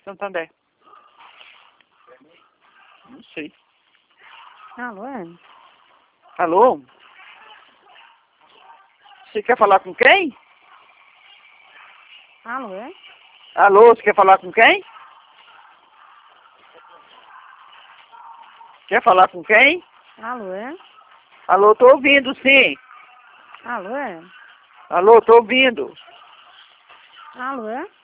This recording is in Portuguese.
Santander. Não sei. Alô, é? Alô? Você quer falar com quem? Alô, é? Alô, você quer falar com quem? Quer falar com quem? Alô, é? Alô, tô ouvindo, sim. Alô, é? Alô, tô ouvindo. Alô, é?